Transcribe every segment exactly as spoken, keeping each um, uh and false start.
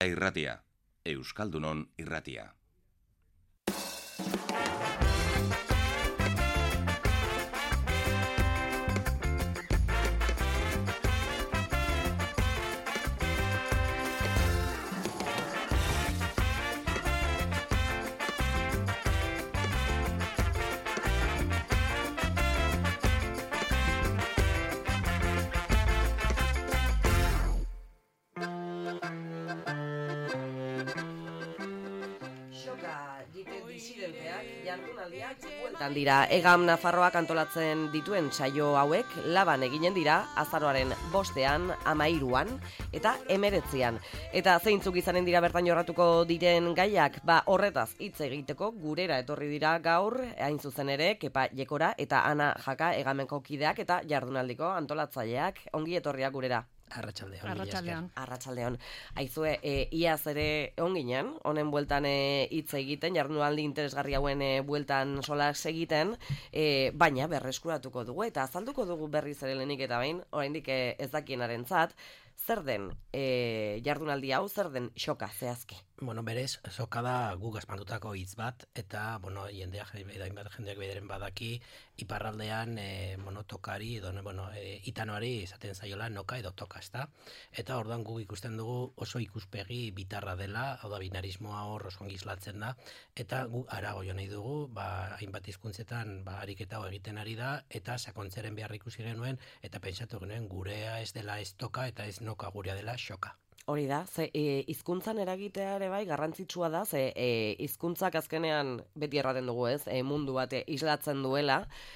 Irratia, Euskaldunon irratia. Dira, Egam Nafarroak antolatzen dituen saio hauek laban eginen dira azaroaren bostean, amairuan eta emeretzian. Eta zeintzuk izanen dira bertan jorratuko diren gaiak, ba horretaz hitz egiteko gurera etorri dira gaur, hain zuzen ere, Kepa Jekora eta Ana Jaka Egamenko kideak eta jardunaldiko antolatzaileak. Ongi etorriak gurera. Arratsaldeon. Arratsaldeon. Arratsaldeon. Aizue, e, iaz ere onginen, honen bueltan hitz e, egiten, jardunaldi interesgarri hauen e, bueltan solas egiten, e, baina berreskuratuko dugu eta azalduko dugu berriz ere lehenik eta behin, oraindik e, ez dakienarentzat, zer den e, jardunaldi hau, zer den xoka zehazki? Bueno, berez, soka da guk asmandutako hitz bat, eta, bueno, jendeak, edainbat jendeak bederen badaki, iparraldean, e, bueno, tokari, edo, bueno, e, itanoari izaten zaiola noka edo toka, ezta? Eta orduan guk ikusten dugu oso ikuspegi bitarra dela, hau da binarismoa hor oso ongislatzen da, eta guk arago jo nahi dugu, ba, hainbat hizkuntzetan ba, ariketa hau egiten ari da, eta sakontzeren behar ikusi genuen, eta pentsatu genuen gurea ez dela ez toka, eta ez noka gurea dela xoka. Hori da, ze e, hizkuntzan eragitea ere bai garrantzitsua da, ze e, hizkuntzak azkenean beti erraten dugu ez, e, mundu bate islatzen duela,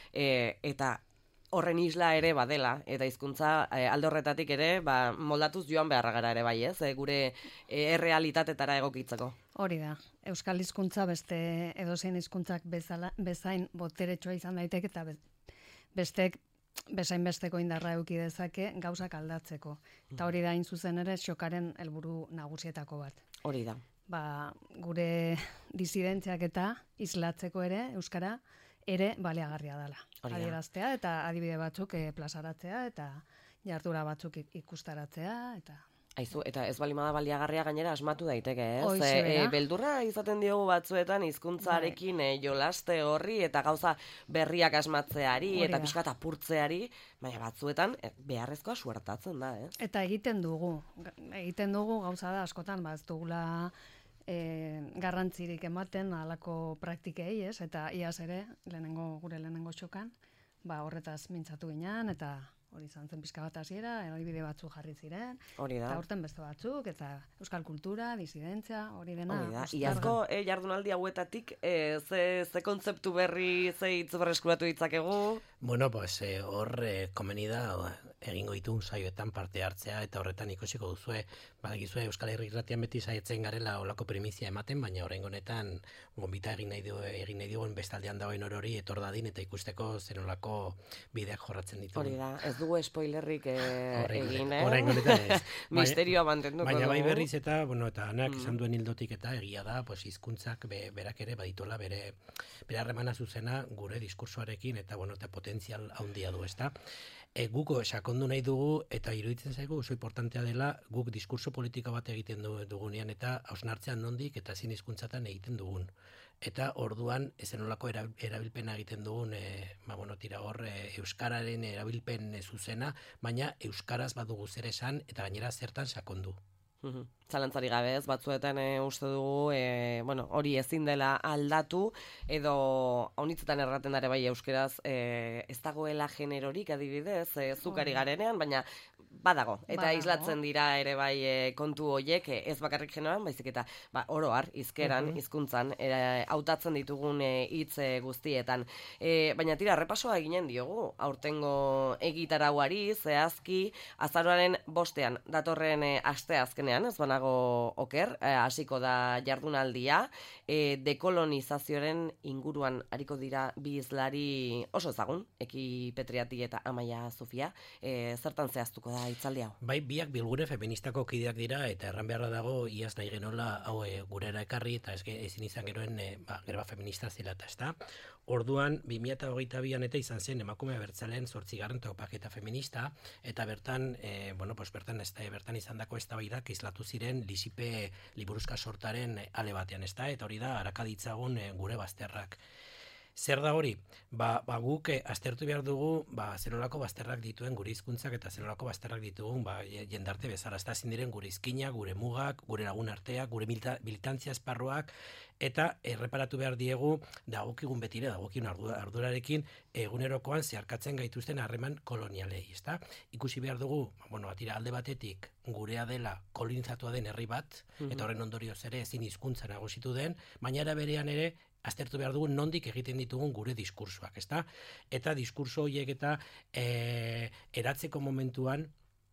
e, eta horren isla ere badela, eta hizkuntza e, alde horretatik ere ba, moldatuz joan beharra gara ere bai ez, e, gure e, errealitatetara egokitzeko. Hori da, euskal hizkuntza beste edozein hizkuntzak bezala, bezain boteretsua izan daiteke eta be, bestek bezain besteko indarra eduki dezake gauzak aldatzeko. Eta hori da hain zuzen ere xokaren helburu nagusietako bat. Hori da. Ba, gure disidentziak eta islatzeko ere, euskara, ere baliagarria dela. Adieraztea eta adibide batzuk e, plazaratzea eta jardura batzuk ikustaratzea eta... Aizu, eta ez balimada baliagarria gainera asmatu daiteke, ez? Oizu, e, e, beldurra izaten diogu batzuetan hizkuntzarekin e, jolaste horri eta gauza berriak asmatzeari Orida. Eta pixka apurtzeari, baina batzuetan e, beharrezkoa suertatzen da, ez? Eta egiten dugu, egiten dugu gauza da askotan, ba, ez dugula e, garrantzirik ematen halako praktikei, ez? Eta iaz ere, lehenengo, gure lehenengo txokan, ba, horretaz mintzatu ginean, eta... hori izan zen pizka bat hasiera, adibide batzuk jarri ziren, eta aurten beste batzuk, eta euskal kultura, disidentzia, hori dena. Hori da, iazko e, jardunaldi hauetatik, e, ze, ze kontzeptu berri, ze hitz berreskuratu ditzakegu? Bueno, pues eh, hor eh, komeni da egingo ditu saioetan parte hartzea, eta horretan ikusiko duzue, badakizue Euskal Herri Irratian beti saietzen garela olako primizia ematen, baina oraingo honetan gonbita egin nahi du, egin nahi duen bestaldean dagoen orori etor dadin eta ikusteko zer nolako bideak jorratzen ditu. Hori da, ez dugu spoilerrik eh, egin, eh? Oraingo honetan ez. Misterioa mantenduko dugu. Baina bai berriz eta, bueno, eta anak izan duen hildotik eta egia da, pues hizkuntzak be, berak ere baditola bere bere harremana zuzena gure diskursoarekin eta bueno, eta potentzial handia du, ezta? E, guk sakondu nahi dugu eta iruditzen zaigu oso importantea dela guk diskurso politika bat egiten dugunean eta hausnartzean nondik eta zin hizkuntzatan egiten dugun. Eta orduan ezenolako erabilpena egiten dugun, e, ba, bueno, tira hor, e, euskararen erabilpen e, zuzena, baina euskaraz badugu zer esan eta gainera zertan sakondu. Zalantzari gabe ez, batzuetan e, uste dugu, e, bueno, hori ezin dela aldatu, edo haunitzetan erraten dare bai euskeraz, e, ez dagoela generorik adibidez, e, zukari garenean, baina badago, eta badago. Islatzen dira ere bai e, kontu hoiek, e, ez bakarrik generoan, baizik eta ba, oroar, hizkeran, hizkuntzan, e, hautatzen ditugun hitz e, guztietan. E, baina tira, repasoa eginen diogu, aurtengo egitarauari, zehazki, azaroaren bostean, datorren e, aste azkenean, ez banago oker, hasiko da jardunaldia, e, dekolonizazioaren inguruan ariko dira bi hizlari oso ezagun, Eki Petriati eta Amaia Zufia, e, zertan zehaztuko da hitzaldi hau? Bai, biak bilgune feministako kideak dira, eta erran beharra dago, iaz nahi genola, hau e, gurera ekarri, eta ez, ezin izan geroen e, ba, greba feminista zela eta ez da. Orduan, bi mila hogeita bian eta izan zen emakume abertzalean zortzigarren topaketa feminista, eta bertan, e, bueno, pues bertan, ez da, bertan izan dako eztabaidak islatu ziren diren Lisipe liburuzka sortaren ale batean, ezta? Eta hori da arakaditzagun gure bazterrak. Zer da hori? Ba, ba guk eh, aztertu behar dugu ba, zenolako bazterrak dituen gure hizkuntzak eta zenolako bazterrak ditugun ba, jendarte bezala. Ez da ezin diren gure hizkina, gure mugak, gure lagun arteak, gure milita, militantzia esparruak, eta erreparatu behar diegu dagokigun betire, dagokigun ardurarekin egunerokoan zeharkatzen gaituzten harreman kolonialei. Ezta? Ikusi behar dugu, bueno, atira alde batetik gurea dela kolonizatua den herri bat, eta horren ondorioz ere ezin hizkuntza nagusitu den, baina era berean ere aztertu behar dugu nondik egiten ditugun gure diskursoak, ezta? Eta diskurso horiek eta e, eratzeko momentuan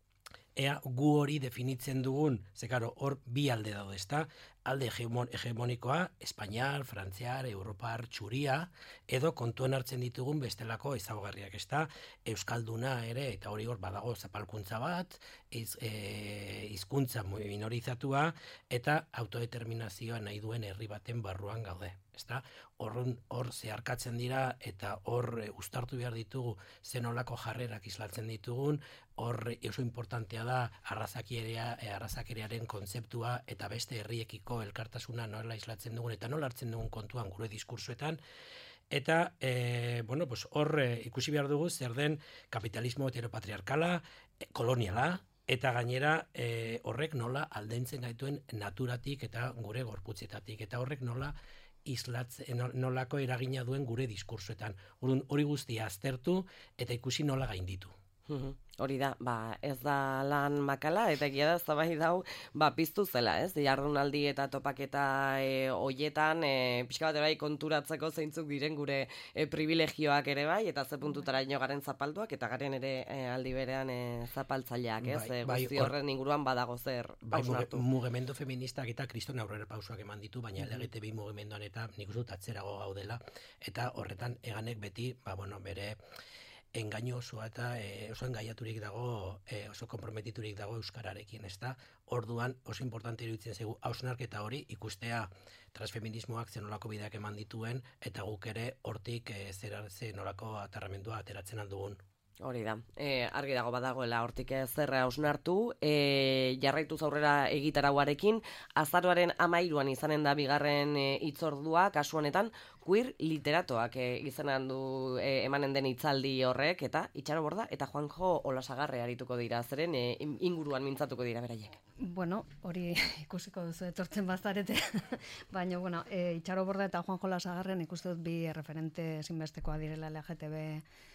ea gu hori definitzen dugun, ze karo, hor bi alde daude, ezta? Alde hegemon, hegemonikoa, espainiar, frantziar, europar, txuria, edo kontuan hartzen ditugun bestelako ezaugarriak, ezta? Euskalduna ere, eta hori hor badago zapalkuntza bat, iz, e, hizkuntza minorizatua, eta autodeterminazioa nahi duen herri baten barruan gaude. Ezta? Horren hor zeharkatzen dira eta hor e, uztartu behar ditugu zenolako jarrerak islatzen ditugun, hor oso importantea da arrazakeria, e, arrazakerearen kontzeptua eta beste herriekiko elkartasuna nola islatzen dugun eta nola hartzen dugun kontuan gure diskursuetan. Eta, e, bueno, pues hor e, ikusi behar dugu zer den kapitalismo heteropatriarkala, e, koloniala, eta gainera e, horrek nola aldentzen gaituen naturatik eta gure gorputzetatik, eta horrek nola islatzen, nolako eragina duen gure diskursoetan. Hori guztia aztertu eta ikusi nola gainditu. Hori da, ba, ez da lan makala, eta egia da zabai dau, ba, piztu zela, ez? Jardunaldi eta topaketa e, hoietan, e, pixka bat bai konturatzeko zeintzuk diren gure e, privilegioak ere bai, eta ze puntutara ino garen zapalduak, eta garen ere e, aldi berean e, zapaltzaileak, ez? Bai, bai, guzti horren inguruan badago zer hausnartu. Bai, mugimendu feministak eta kriston aurrera pausoak eman ditu, baina L G T B mugimenduan eta nik uste dut atzerago gaudela, eta horretan eganek beti, ba, bueno, bere engaino osoa eta e, oso engaiaturik dago, e, oso konprometiturik dago euskararekin, ezta? Orduan oso importante iruditzen zaigu hausnarketa hori ikustea transfeminismoak zenolako bideak eman dituen eta guk ere hortik e, zer zenolako atarramendua ateratzen aldugun. Hori da, e, argi dago badagoela hortik zerra hausnartu, e, jarraituz aurrera egitarauarekin, azaroaren amairuan izanen da bigarren e, itzordua, kasu honetan, queer literatoak e, izanen du e, emanen den hitzaldi horrek, eta Itxaro Borda eta Juanjo Olasagarre arituko dira, zeren e, inguruan mintzatuko dira beraiek. Bueno, hori ikusiko duzu etortzen bazarete, baina, bueno, e, Itxaro Borda eta Juanjo Olasagarren ikuste dut bi referente ezinbestekoa direla L G T B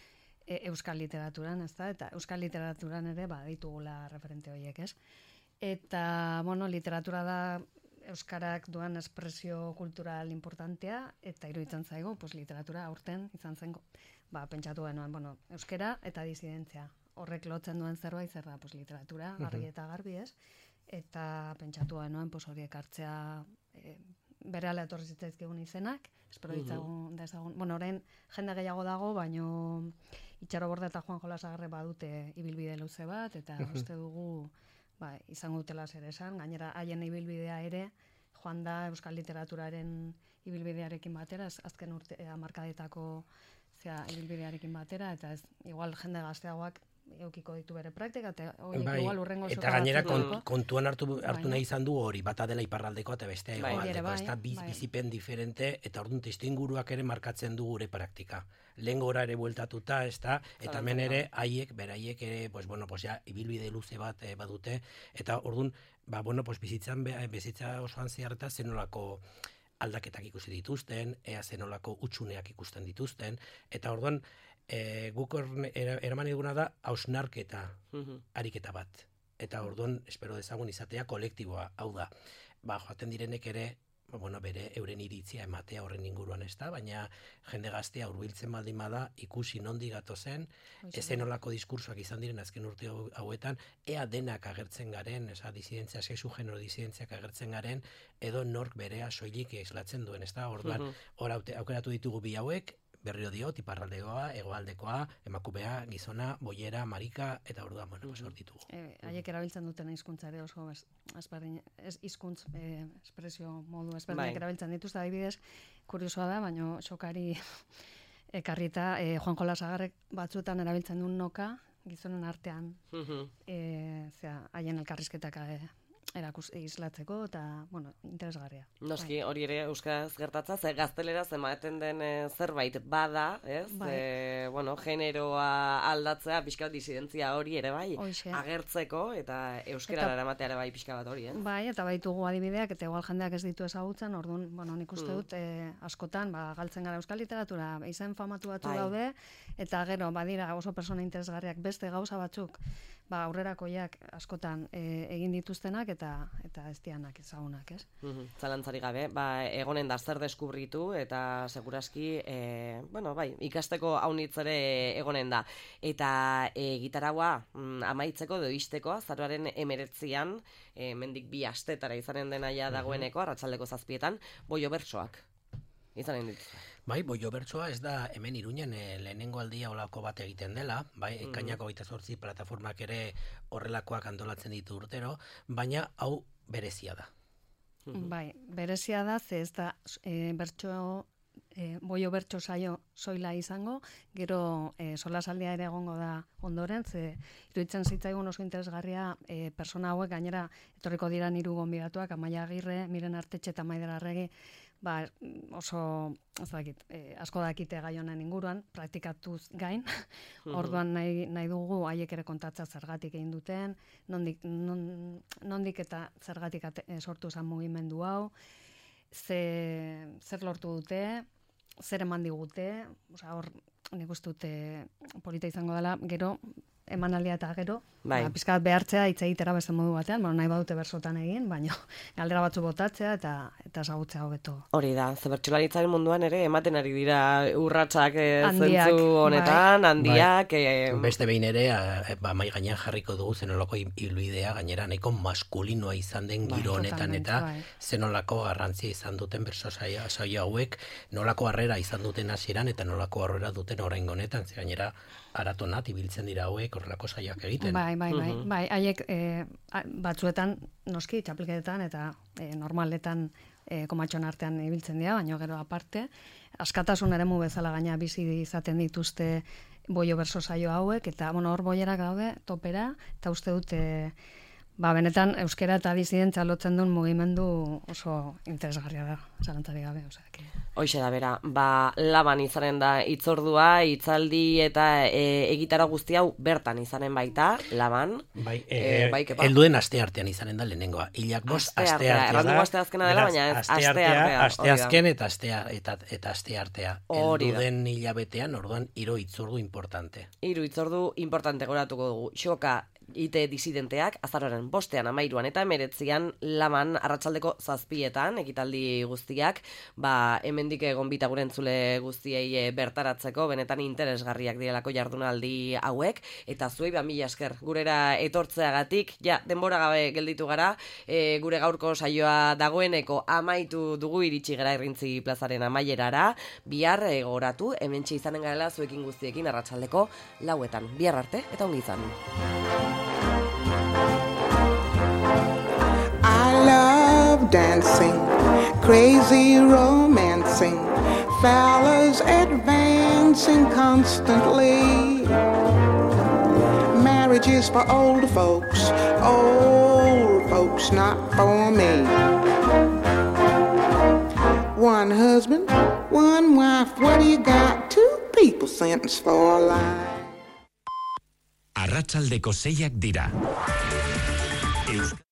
euskal literaturan, ez da? Eta euskal literaturan ere baditugula referente horiek, ez? Eta, bueno, literatura da euskarak duan espresio kultural importantea, eta iruditzen zaigu, pues, literatura aurten izan zen, ba, pentsatu genuen, bueno, euskera eta disidentzia. Horrek lotzen duen zerbait zer da, pues, literatura, garbi eta garbi, ez? Eta pentsatu genuen, pues, horiek hartzea e, bere ala etorri zitzaizkigun izenak, espero ditzagun, da ezagun, bueno, orain jende gehiago dago, baino Itxaro Borda eta Juanjo Olasagarre badute ibilbide luze bat, eta uste dugu ba, izango dutela zer esan, gainera haien ibilbidea ere, joan da euskal literaturaren ibilbidearekin batera, azken urte hamarkadetako zea ibilbidearekin batera, eta ez, igual jende gazteagoak eukiko ditu bere praktika, eta hori bai, igual urrengo soka eta gainera kont, kontuan hartu, hartu nahi izan du hori, bata dela iparraldekoa eta bestea bai, hegoaldeko, bai, ez da biz, bai. bizipen diferente, eta orduan testu inguruak ere markatzen du gure praktika. Lehen gora ere bueltatuta, ez da, eta hemen ere haiek, beraiek ere, pues, bueno, pues, ja, ibilbide luze bat eh, badute, eta orduan, ba, bueno, pues, bizitzan, bizitza osoan zeharta zenolako aldaketak ikusi dituzten, ea zenolako utxuneak ikusten dituzten, eta orduan, E, guk eraman eduguna da hausnarketa ariketa bat. Eta orduan, espero dezagun izatea kolektiboa, hau da. Ba, joaten direnek ere, bueno, bere euren iritzia ematea horren inguruan ez da, baina jende gaztea hurbiltzen baldin bada ikusi nondi gatozen, ezen olako diskursoak izan diren azken urte hauetan, ea denak agertzen garen, eza disidentzia, sexu genero disidentziak agertzen garen, edo nork berea soilik islatzen duen, ez da, orduan, hor aukeratu ditugu bi hauek, berriro diot, iparraldekoa, hegoaldekoa, emakumea, gizona, boiera, marika, eta orduan, bueno, hor ditugu. Haiek e, erabiltzen duten hizkuntza ere oso ezberdin, ez hizkuntz e, espresio modu ezberdinak bai. Erabiltzen dituzte, adibidez, kuriosoa da, baina xokari ekarrita, e, Juanjo Olasagarrek batzuetan erabiltzen duen noka, gizonen artean, e, zera, haien elkarrizketak e, erakus islatzeko eta, bueno, interesgarria. Noski, hori ere euskaraz gertatza, ze gazteleraz ematen den e, zerbait bada, ez? Bai. E, bueno, generoa aldatzea, pixka bat disidentzia hori ere bai, Hoxe. agertzeko eta euskarara eramatea ere bai pixka bat hori, eh? Bai, eta baitugu adibideak, eta igual jendeak ez ditu ezagutzen, orduan, bueno, nik uste dut, e, askotan, ba, galtzen gara euskal literatura, izen famatu batzu Bai. daude, eta gero, badira oso persona interesgarriak beste gauza batzuk, ba, aurrerakoiak askotan e, egin dituztenak, eta eta ez dianak ezagunak, ez? Mhm, Zalantzari gabe, ba, egonen da zer deskubritu eta seguraski, e, bueno, bai, ikasteko haunitz ere egonen da. Eta e, gitaraua mm, amaitzeko edo isteko azaroaren emeretzian, e, mendik bi astetara izanen dena ja dagoeneko, arratsaldeko zazpietan, boio bertsoak. Izanen dituzue. Bai, boio bertsoa ez da hemen Iruñen e, lehenengo aldia olako bat egiten dela, bai, mm. ekainako hogeita zortzi plataformak ere horrelakoak antolatzen ditu urtero, baina hau berezia da. Bai, berezia da, ze ez da e, bertso, e, boio bertso saio soila izango, gero e, solasaldia ere egongo da ondoren, ze iruditzen zitzaigun oso interesgarria e, persona hauek gainera etorriko dira hiru gonbidatuak, Amaia Agirre, Miren Artetxe eta Maider Arregi, ba, oso, ez dakit, e, asko dakite gai honen inguruan, praktikatuz gain, orduan nahi, nahi dugu haiek ere kontatza zergatik egin duten, nondik, non, nondik eta zergatik ate, e, sortu zen mugimendu hau, ze, zer lortu dute, zer eman digute, osea, hor nik uste dute polita izango dela, gero, emanaldia eta gero, Bai. ba, pizkat behartzea hitz egitera beste modu batean, bueno, nahi badute bersotan egin, baina galdera batzu botatzea eta eta ezagutzea hobeto. Hori da, ze bertsolaritzaren munduan ere ematen ari dira urratsak e, Handiak, zentzu honetan, bai. handiak. E, Beste behin ere, a, ba, mai gainean jarriko dugu zenolako ibilbidea gainera nahiko maskulinoa izan den Bai, giro honetan eta bai. zenolako garrantzia izan duten berso saio saio hauek, nolako harrera izan duten hasieran eta nolako harrera duten oraingo honetan, ze gainera aratonat ibiltzen dira hauek horrelako saioak egiten. Bai, bai, bai, bai, haiek e, batzuetan noski txapelketetan eta e, normaletan e, komatxon artean ibiltzen dira, baina gero aparte, askatasun eremu bezala gaina bizi izaten dituzte boio berso saio hauek, eta bueno, hor boierak daude topera, eta uste dute ba, benetan euskera eta disidentza lotzen duen mugimendu oso interesgarria da, zalantzari gabe, osea, que... Hoixe da bera, ba, laban izanen da hitzordua, hitzaldi eta e, egitara guzti hau bertan izanen baita, laban. Bai, e, e, bai, kepa. helduen aste artean izanen da lehenengoa. Hilak bost aste artea. Errandu aste azkena dela, baina ez aste artea. Aste azken eta astea eta, eta aste artea. Hori da. Helduen hilabetean, orduan, hiru hitzordu importante. Hiru hitzordu importante goratuko dugu. Xoka ite disidenteak, azaroaren bostean, amairuan eta emeretzian laman arratsaldeko zazpietan, ekitaldi guztiak, ba, hemendik gonbita gure entzule guztiei bertaratzeko, benetan interesgarriak direlako jardunaldi hauek, eta zuei ba mila esker, gurera etortzeagatik, ja, denbora gabe gelditu gara, e, gure gaurko saioa dagoeneko amaitu dugu iritsi gara Irrintzi plazaren amaierara, bihar e, goratu, hementxe izanen garela zuekin guztiekin arratsaldeko lauetan. Bihar arte, eta ongi izan. I love dancing, crazy romancing, fellas advancing constantly. Marriage is for older folks, old folks not for me. One husband, one wife, what do you got? Two people sentenced for life. Arratsaldeko seiak dira. Euskal